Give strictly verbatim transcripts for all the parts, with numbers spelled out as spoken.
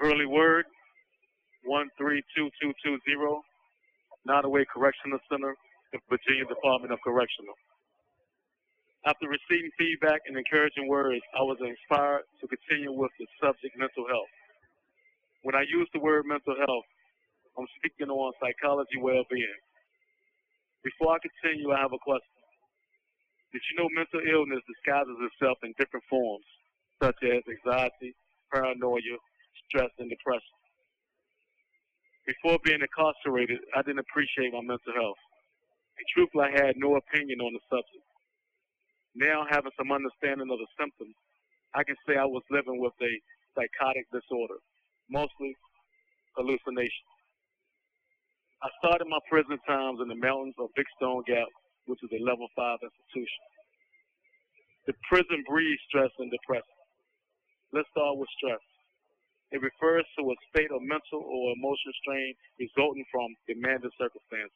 Early word, one three two two two zero, Nottoway Correctional Center, the Virginia Department of Correctional. After receiving feedback and encouraging words, I was inspired to continue with the subject mental health. When I use the word mental health, I'm speaking on psychology well-being. Before I continue, I have a question. Did you know mental illness disguises itself in different forms, such as anxiety, paranoia, stress, and depression? Before being incarcerated, I didn't appreciate my mental health. And truthfully, I had no opinion on the subject. Now, having some understanding of the symptoms, I can say I was living with a psychotic disorder, mostly hallucination. I started my prison times in the mountains of Big Stone Gap, which is a level five institution. The prison breeds stress and depression. Let's start with stress. It refers to a state of mental or emotional strain resulting from demanding circumstances.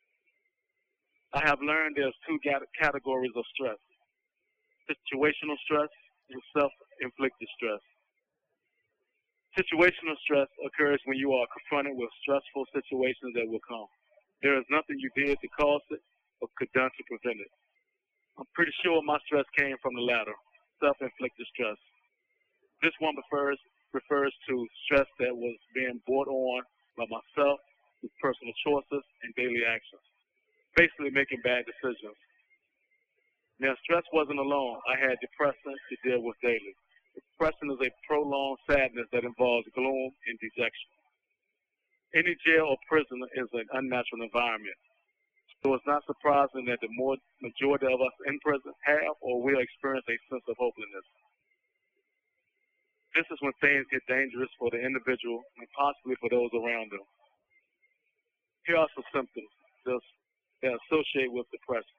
I have learned there's two categories of stress: situational stress and self-inflicted stress. Situational stress occurs when you are confronted with stressful situations that will come. There is nothing you did to cause it or could done to prevent it. I'm pretty sure my stress came from the latter, self-inflicted stress. This one refers, refers to stress that was being brought on by myself with personal choices and daily actions, basically making bad decisions. Now, stress wasn't alone. I had depression to deal with daily. Depression is a prolonged sadness that involves gloom and dejection. Any jail or prison is an unnatural environment. So it's not surprising that the more majority of us in prison have or will experience a sense of hopelessness. This is when things get dangerous for the individual and possibly for those around them. Here are some symptoms that associate with depression.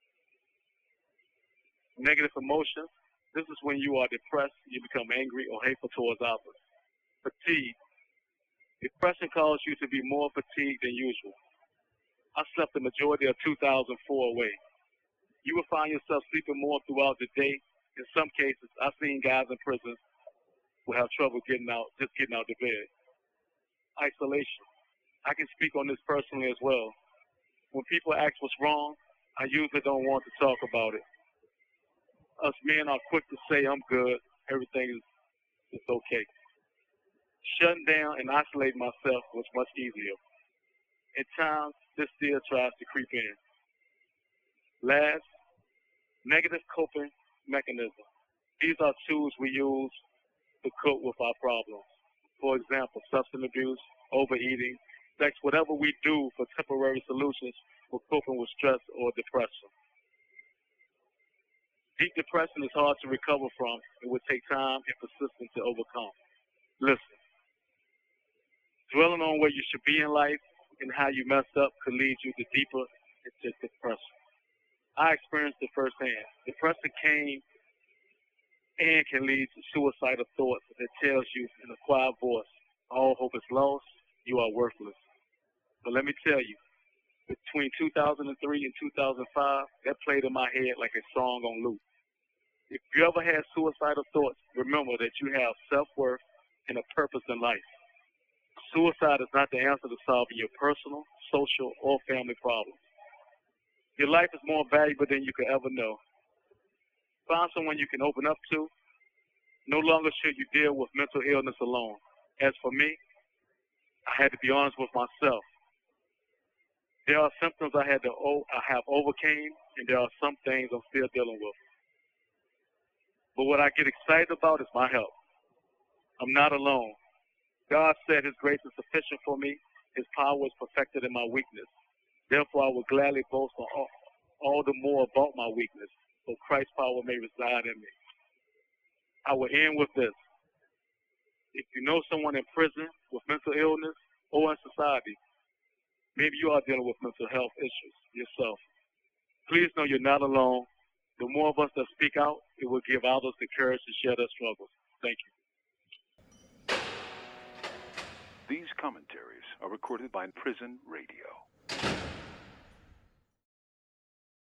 Negative emotions. This is when you are depressed, you become angry or hateful towards others. Fatigue. Depression causes you to be more fatigued than usual. I slept the majority of two thousand four away. You will find yourself sleeping more throughout the day. In some cases, I've seen guys in prison who have trouble getting out, just getting out of bed. Isolation. I can speak on this personally as well. When people ask what's wrong, I usually don't want to talk about it. Us men are quick to say, I'm good, everything is, is okay. Shutting down and isolating myself was much easier. At times, this still tries to creep in. Last, negative coping mechanisms. These are tools we use to cope with our problems. For example, substance abuse, overeating, sex, whatever we do for temporary solutions for coping with stress or depression. Deep depression is hard to recover from. It would take time and persistence to overcome. Listen, dwelling on where you should be in life and how you messed up could lead you to deeper into depression. I experienced it firsthand. Depression came and can lead to suicidal thoughts that tells you in a quiet voice, all hope is lost, you are worthless. But let me tell you, between two thousand three and two thousand five, that played in my head like a song on loop. If you ever had suicidal thoughts, remember that you have self-worth and a purpose in life. Suicide is not the answer to solving your personal, social, or family problems. Your life is more valuable than you could ever know. Find someone you can open up to. No longer should you deal with mental illness alone. As for me, I had to be honest with myself. There are symptoms I had to I have overcame, and there are some things I'm still dealing with. But what I get excited about is my health. I'm not alone. God said his grace is sufficient for me. His power is perfected in my weakness. Therefore, I will gladly boast on all, all the more about my weakness, so Christ's power may reside in me. I will end with this. If you know someone in prison with mental illness or in society, maybe you are dealing with mental health issues yourself, please know you're not alone. The more of us that speak out, it will give others the courage to share their struggles. Thank you. These commentaries are recorded by Prison Radio.